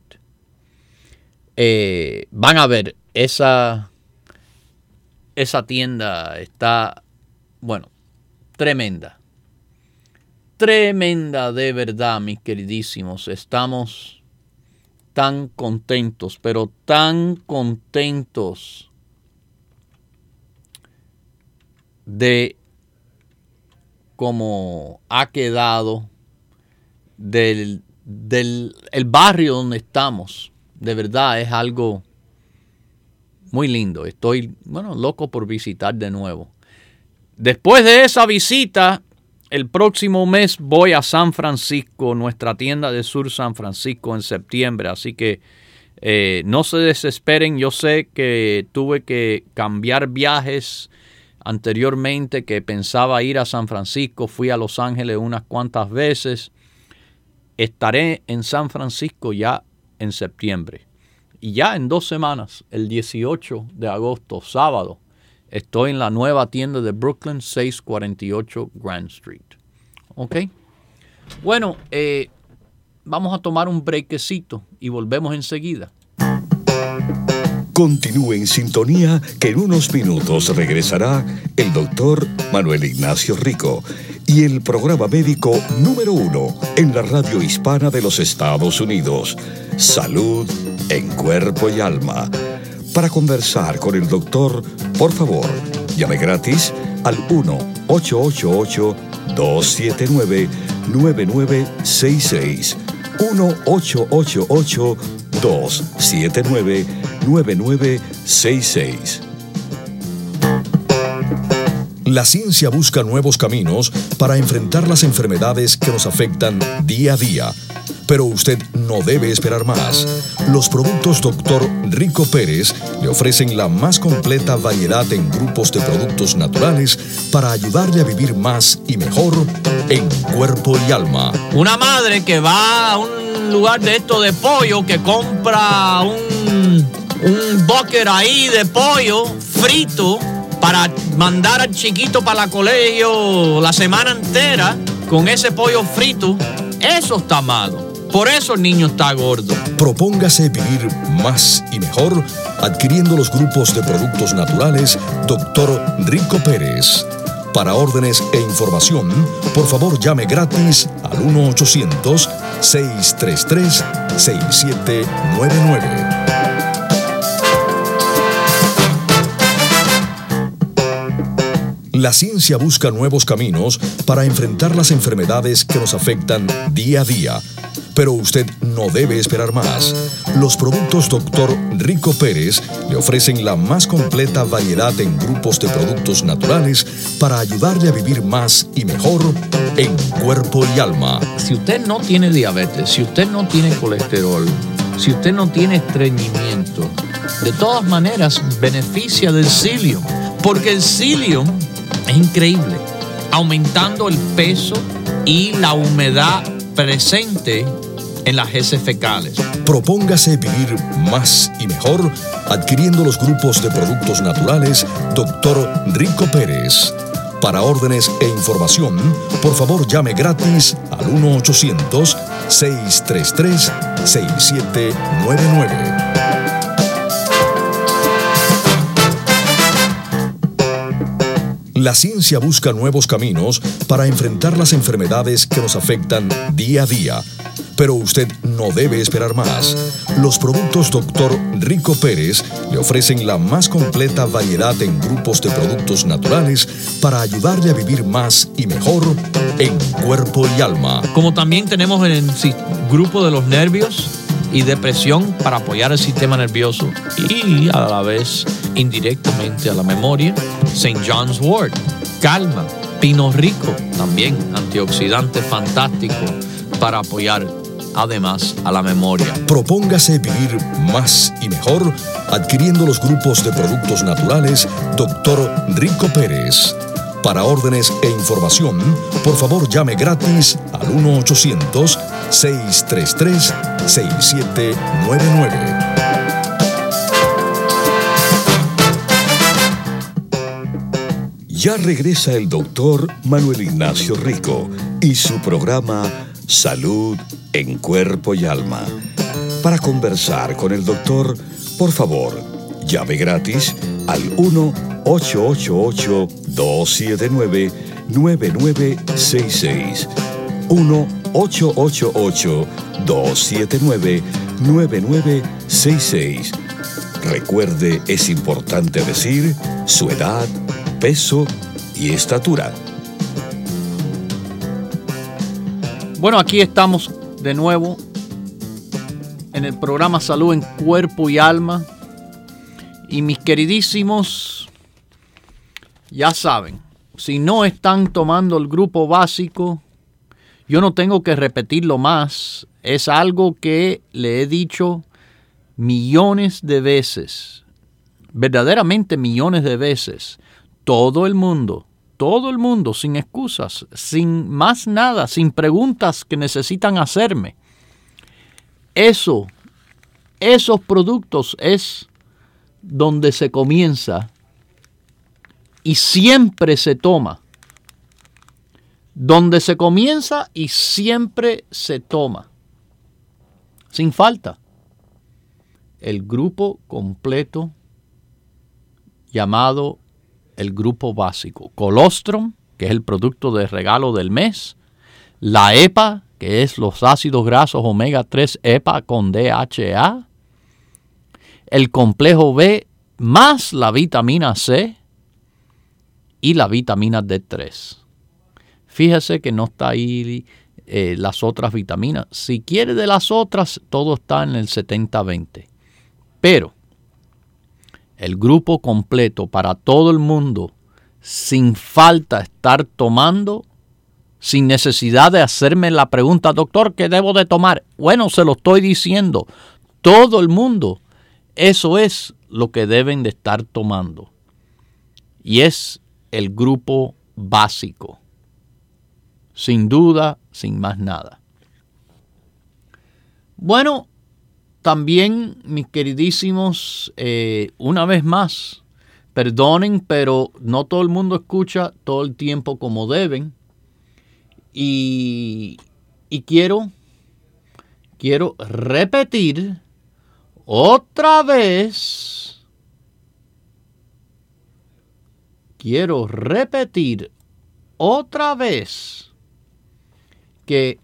Eh, van a ver, esa, esa tienda está, bueno, tremenda. Tremenda de verdad, mis queridísimos. Estamos tan contentos, pero tan contentos de cómo ha quedado del, del el barrio donde estamos. De verdad es algo muy lindo. Estoy, bueno, loco por visitar de nuevo. Después de esa visita, el próximo mes voy a San Francisco, nuestra tienda de Sur San Francisco en septiembre. Así que eh, no se desesperen. Yo sé que tuve que cambiar viajes anteriormente, que pensaba ir a San Francisco. Fui a Los Ángeles unas cuantas veces. Estaré en San Francisco ya en septiembre. Y ya en dos semanas, el dieciocho de agosto, sábado, estoy en la nueva tienda de Brooklyn, seiscientos cuarenta y ocho Grand Street. ¿Ok? Bueno, eh, vamos a tomar un brequecito y volvemos enseguida. Continúe en sintonía, que en unos minutos regresará el doctor Manuel Ignacio Rico y el programa médico número uno en la radio hispana de los Estados Unidos, Salud en Cuerpo y Alma. Para conversar con el doctor, por favor, llame gratis al uno ocho ocho ocho, dos siete nueve, nueve nueve seis seis. uno ocho ocho ocho, dos siete nueve, nueve nueve seis seis. La ciencia busca nuevos caminos para enfrentar las enfermedades que nos afectan día a día. Pero usted no debe esperar más. Los productos doctor Rico Pérez le ofrecen la más completa variedad en grupos de productos naturales para ayudarle a vivir más y mejor en cuerpo y alma. Una madre que va a un lugar de esto de pollo, que compra un, un bucket ahí de pollo frito para mandar al chiquito para el colegio la semana entera con ese pollo frito, eso está malo. Por eso el niño está gordo. Propóngase vivir más y mejor adquiriendo los grupos de productos naturales doctor Rico Pérez. Para órdenes e información, por favor llame gratis al uno ochocientos, seiscientos treinta y tres, sesenta y siete noventa y nueve. La ciencia busca nuevos caminos para enfrentar las enfermedades que nos afectan día a día. Pero usted no debe esperar más. Los productos doctor Rico Pérez le ofrecen la más completa variedad en grupos de productos naturales para ayudarle a vivir más y mejor en cuerpo y alma. Si usted no tiene diabetes, si usted no tiene colesterol, si usted no tiene estreñimiento, de todas maneras beneficia del psyllium, porque el psyllium es increíble, aumentando el peso y la humedad presente en las heces fecales. Propóngase vivir más y mejor adquiriendo los grupos de productos naturales doctor Rico Pérez. Para órdenes e información, por favor llame gratis al uno ochocientos, seiscientos treinta y tres, sesenta y siete noventa y nueve. La ciencia busca nuevos caminos para enfrentar las enfermedades que nos afectan día a día. Pero usted no debe esperar más. Los productos doctor Rico Pérez le ofrecen la más completa variedad en grupos de productos naturales para ayudarle a vivir más y mejor en cuerpo y alma. Como también tenemos el grupo de los nervios y depresión para apoyar el sistema nervioso y a la vez indirectamente a la memoria. Saint John's Wort, calma. Pino Rico, también antioxidante fantástico para apoyar además a la memoria. Propóngase vivir más y mejor adquiriendo los grupos de productos naturales doctor Rico Pérez. Para órdenes e información, por favor llame gratis al uno ochocientos, seiscientos treinta y tres, sesenta y siete noventa y nueve. Ya regresa el doctor Manuel Ignacio Rico y su programa Salud en Cuerpo y Alma. Para conversar con el doctor, por favor, llame gratis al uno ocho ocho ocho, dos siete nueve, nueve nueve seis seis. uno ocho ocho ocho, dos siete nueve, nueve nueve seis seis. Recuerde, es importante decir su edad, peso y estatura. Bueno, aquí estamos de nuevo en el programa Salud en Cuerpo y Alma. Y mis queridísimos, ya saben, si no están tomando el grupo básico, yo no tengo que repetirlo más. Es algo que le he dicho millones de veces, verdaderamente millones de veces. Todo el mundo, todo el mundo, sin excusas, sin más nada, sin preguntas que necesitan hacerme. Eso, esos productos es donde se comienza y siempre se toma. Donde se comienza y siempre se toma. Sin falta. El grupo completo llamado el grupo básico. Colostrum, que es el producto de regalo del mes. La E P A, que es los ácidos grasos omega tres E P A con D H A. El complejo B más la vitamina C y la vitamina D tres. Fíjese que no está ahí eh, las otras vitaminas. Si quiere de las otras, todo está en el setenta veinte. Pero el grupo completo para todo el mundo, sin falta estar tomando, sin necesidad de hacerme la pregunta, doctor, ¿qué debo de tomar? Bueno, se lo estoy diciendo. Todo el mundo, eso es lo que deben de estar tomando. Y es el grupo básico. Sin duda, sin más nada. Bueno, también, mis queridísimos, eh, una vez más, perdonen, pero no todo el mundo escucha todo el tiempo como deben. Y, y quiero, quiero repetir otra vez, quiero repetir otra vez que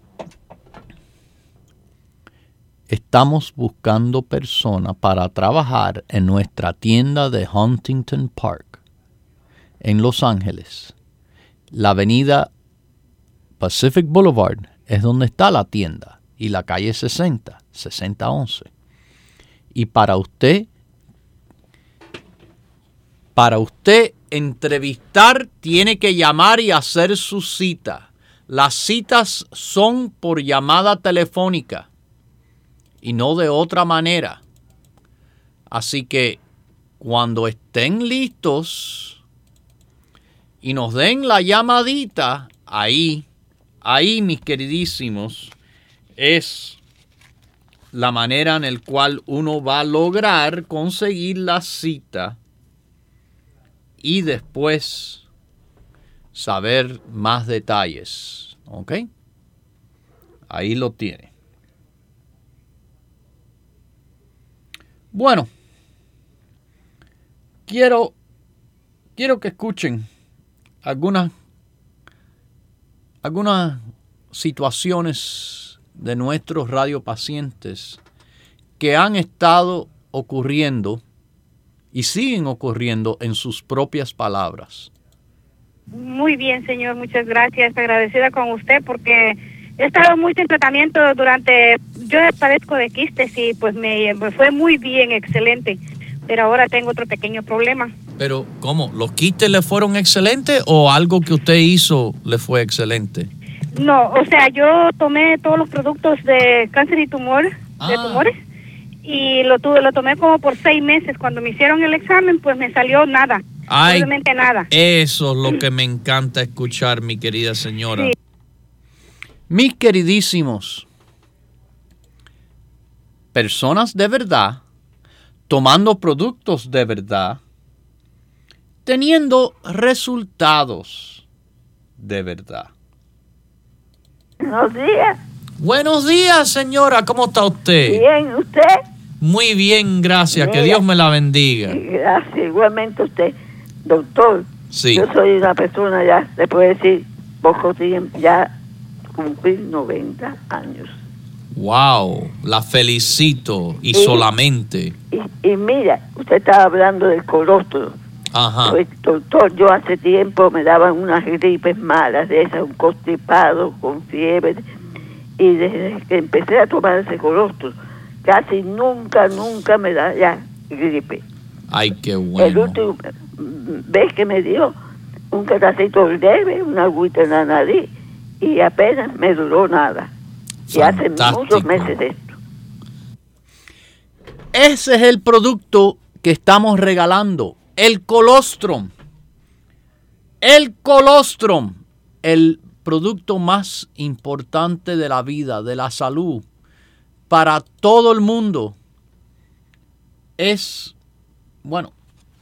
estamos buscando personas para trabajar en nuestra tienda de Huntington Park, en Los Ángeles. La avenida Pacific Boulevard es donde está la tienda y la calle sesenta, sesenta once. Y para usted, para usted entrevistar, tiene que llamar y hacer su cita. Las citas son por llamada telefónica y no de otra manera. Así que cuando estén listos y nos den la llamadita, ahí, ahí, mis queridísimos, es la manera en la cual uno va a lograr conseguir la cita y después saber más detalles. ¿Ok? Ahí lo tiene. Bueno, quiero, quiero que escuchen algunas, algunas situaciones de nuestros radiopacientes que han estado ocurriendo y siguen ocurriendo en sus propias palabras. Muy bien, señor, muchas gracias. Agradecida con usted porque he estado mucho en tratamiento durante... Yo padezco de quistes y pues me, me fue muy bien, excelente. Pero ahora tengo otro pequeño problema. Pero, ¿cómo? ¿Los quistes le fueron excelentes o algo que usted hizo le fue excelente? No, o sea, yo tomé todos los productos de cáncer y tumor, ah. de tumores, y lo tuve, lo tomé como por seis meses. Cuando me hicieron el examen, pues me salió nada, Ay, realmente nada. Eso es lo que me encanta escuchar, mi querida señora. Sí. Mis queridísimos, personas de verdad, tomando productos de verdad, teniendo resultados de verdad. Buenos días. Buenos días, señora. ¿Cómo está usted? Bien, ¿usted? Muy bien, gracias. Mira, que Dios me la bendiga. Gracias, igualmente usted. Doctor, sí. Yo soy una persona ya, se puede decir, poco tiempo, ya cumplí noventa años. Wow, la felicito y, y solamente. Y, y mira, usted estaba hablando del colostro. Ajá. Pues, doctor, yo hace tiempo me daban unas gripes malas de esas, un constipado con fiebre, y desde que empecé a tomar ese colostro, casi nunca, nunca me da ya gripe. Ay, qué bueno. El último vez que me dio un catacito leve, una agüita en la nariz, y apenas me duró nada. Y hace muchos meses de esto. Ese es el producto que estamos regalando, el colostrum. El colostrum, el producto más importante de la vida, de la salud, para todo el mundo. Es, bueno,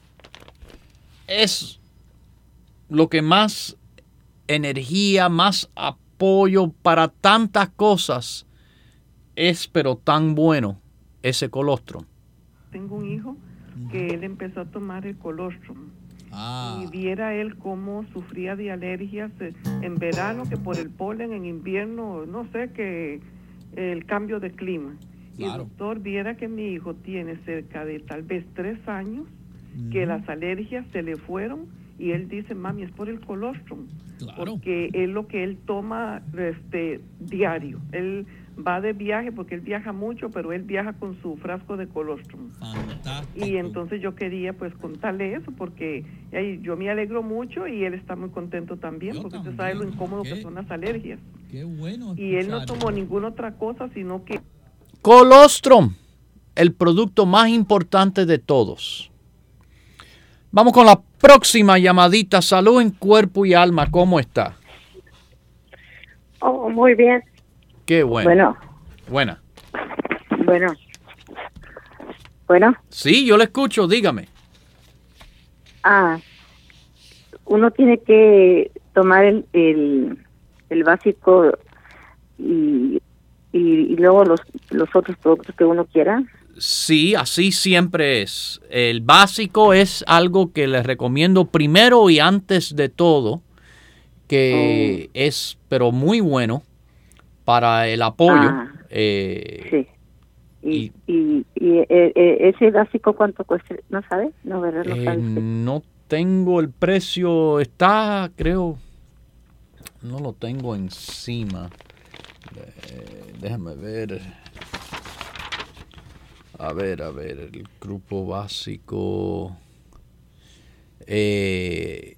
es lo que más energía, más apoyo para tantas cosas es, pero tan bueno, ese colostrum. Tengo un hijo que él empezó a tomar el colostrum. Ah. Y viera él cómo sufría de alergias en verano, que por el polen, en invierno, no sé, que el cambio de clima. Claro. Y el doctor viera que mi hijo tiene cerca de tal vez tres años, mm. que las alergias se le fueron, y él dice, mami, es por el colostrum. Claro. Porque es lo que él toma este diario. Él va de viaje, porque él viaja mucho, pero él viaja con su frasco de colostrum. Fantástico. Y entonces yo quería pues contarle eso, porque ay, yo me alegro mucho y él está muy contento también, yo porque también. Usted sabe lo incómodo ¿Qué? que son las alergias. Qué bueno. Y él no tomó ninguna otra cosa, sino que... Colostrum, el producto más importante de todos. Vamos con la próxima llamadita. Salud en cuerpo y alma, ¿cómo está? Oh, muy bien. Qué bueno. Bueno. Buena. Bueno. Bueno. Sí, yo le escucho, dígame. Ah, uno tiene que tomar el, el, el básico y, y, y luego los, los otros productos que uno quiera. Sí, así siempre es. El básico es algo que les recomiendo primero y antes de todo, que oh. es, pero muy bueno para el apoyo. Ah, eh, sí. Y, y, y, y eh, ese básico, ¿cuánto cuesta? ¿No sabes? No, ¿verdad? No, eh, no tengo el precio. Está, creo, no lo tengo encima. Eh, déjame ver. A ver, a ver, el grupo básico. Eh,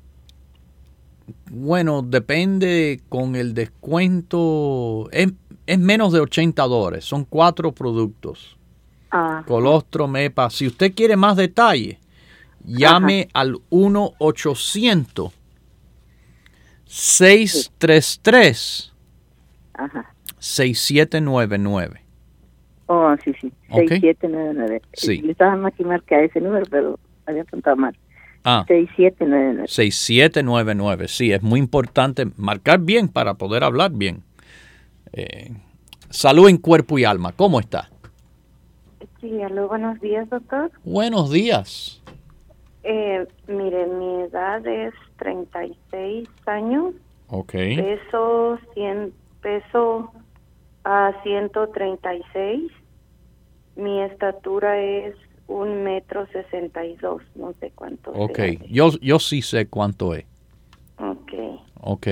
bueno, depende con el descuento. Es, es menos de ochenta dólares. Son cuatro productos. Ah. Colostrum, EPA. Si usted quiere más detalle, llame Ajá. al uno ochocientos, seiscientos treinta y tres, seis siete nueve nueve. Oh, sí, sí. Okay. seis siete nueve nueve. Sí. Le estaba aquí marca ese número, pero había apuntado mal. Ah. seis siete nueve nueve. seis siete nueve nueve. Sí, es muy importante marcar bien para poder hablar bien. Eh, salud en cuerpo y alma. ¿Cómo está? Sí, aló, buenos días, doctor. Buenos días. Eh, mire, mi edad es treinta y seis años. Ok. Peso cien, peso a ciento treinta y seis. Mi estatura es un metro sesenta y dos, no sé cuánto. Ok, yo, yo sí sé cuánto es. Ok. Ok.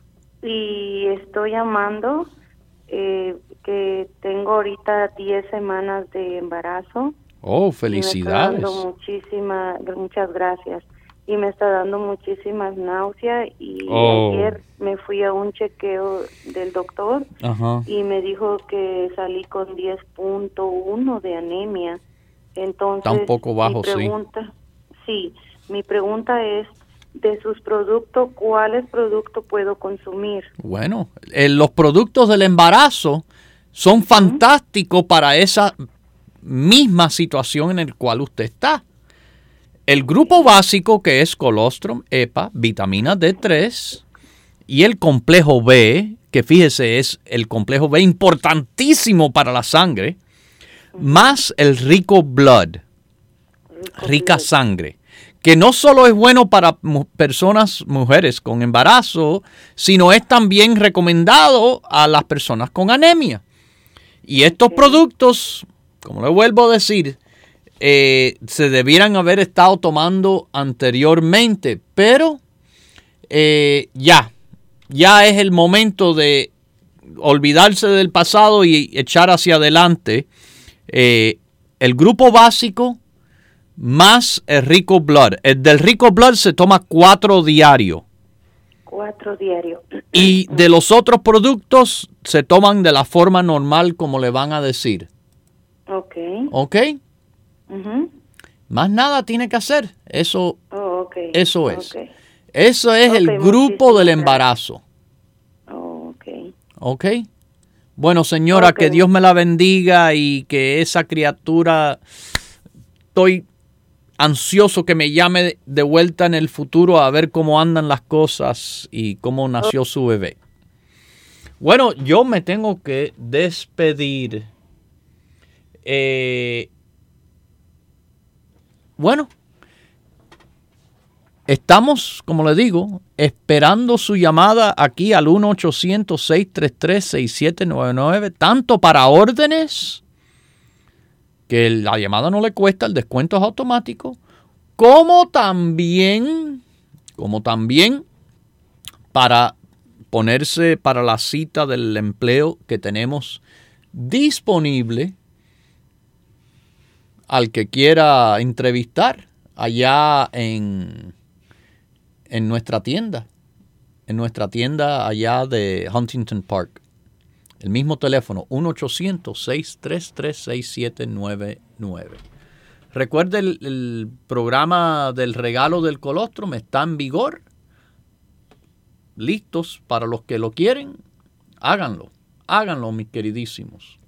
Y estoy llamando eh, que tengo ahorita diez semanas de embarazo. Oh, felicidades. Y me está dando muchísimas, muchas gracias. Y me está dando muchísimas náuseas y Oh. ayer me fui a un chequeo del doctor. Ajá. Y me dijo que salí con diez punto uno de anemia. Entonces, Está un poco bajo, mi pregunta, sí. sí, mi pregunta es, de sus productos, ¿cuáles productos puedo consumir? Bueno, eh, los productos del embarazo son fantásticos para esa misma situación en la cual usted está. El grupo básico, que es colostrum, E P A, vitamina D tres y el complejo B, que fíjese es el complejo B importantísimo para la sangre, más el rico blood, rica sangre, que no solo es bueno para mu- personas, mujeres con embarazo, sino es también recomendado a las personas con anemia. Y estos productos, como le vuelvo a decir, eh, se debieran haber estado tomando anteriormente, pero eh, ya, ya es el momento de olvidarse del pasado y echar hacia adelante. Eh, el grupo básico más el rico blood. El del rico blood se toma cuatro diarios. Cuatro diarios. Y de los otros productos se toman de la forma normal como le van a decir. Ok. ¿Ok? Ujú. Más nada tiene que hacer. Eso, Oh, ok. eso es. Ok. Eso es Ok, el grupo muchísimas del embarazo. Oh, ok. ¿Ok? Bueno, señora, Ok. que Dios me la bendiga y que esa criatura, estoy ansioso que me llame de vuelta en el futuro a ver cómo andan las cosas y cómo nació su bebé. Bueno, yo me tengo que despedir. Eh, bueno, estamos, como le digo, esperando su llamada aquí al uno ochocientos, seis tres tres, seis siete nueve nueve, tanto para órdenes, que la llamada no le cuesta, el descuento es automático, como también, como también para ponerse para la cita del empleo que tenemos disponible al que quiera entrevistar allá en, en nuestra tienda, en nuestra tienda allá de Huntington Park. El mismo teléfono, uno ochocientos, seis tres tres, seis siete nueve nueve. Recuerde, el, el programa del regalo del colostrum está en vigor. Listos para los que lo quieren. Háganlo, háganlo, mis queridísimos.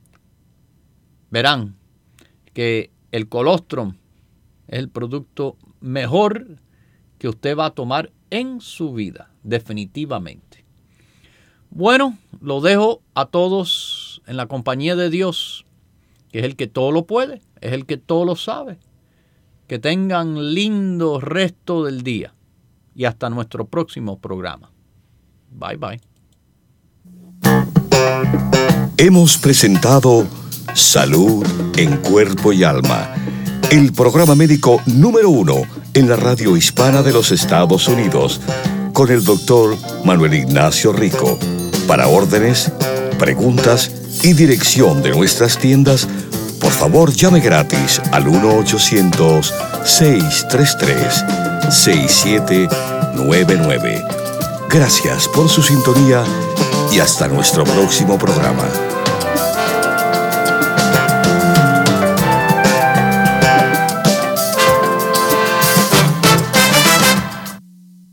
Verán que el colostrum es el producto mejor que usted va a tomar en su vida, definitivamente. Bueno, lo dejo a todos en la compañía de Dios, que es el que todo lo puede, es el que todo lo sabe. Que tengan lindo resto del día y hasta nuestro próximo programa. Bye bye. Hemos presentado Salud en Cuerpo y Alma, el programa médico número uno en la radio hispana de los Estados Unidos, con el doctor Manuel Ignacio Rico. Para órdenes, preguntas y dirección de nuestras tiendas, por favor llame gratis al uno ochocientos, seis tres tres, seis siete nueve nueve. Gracias por su sintonía y hasta nuestro próximo programa.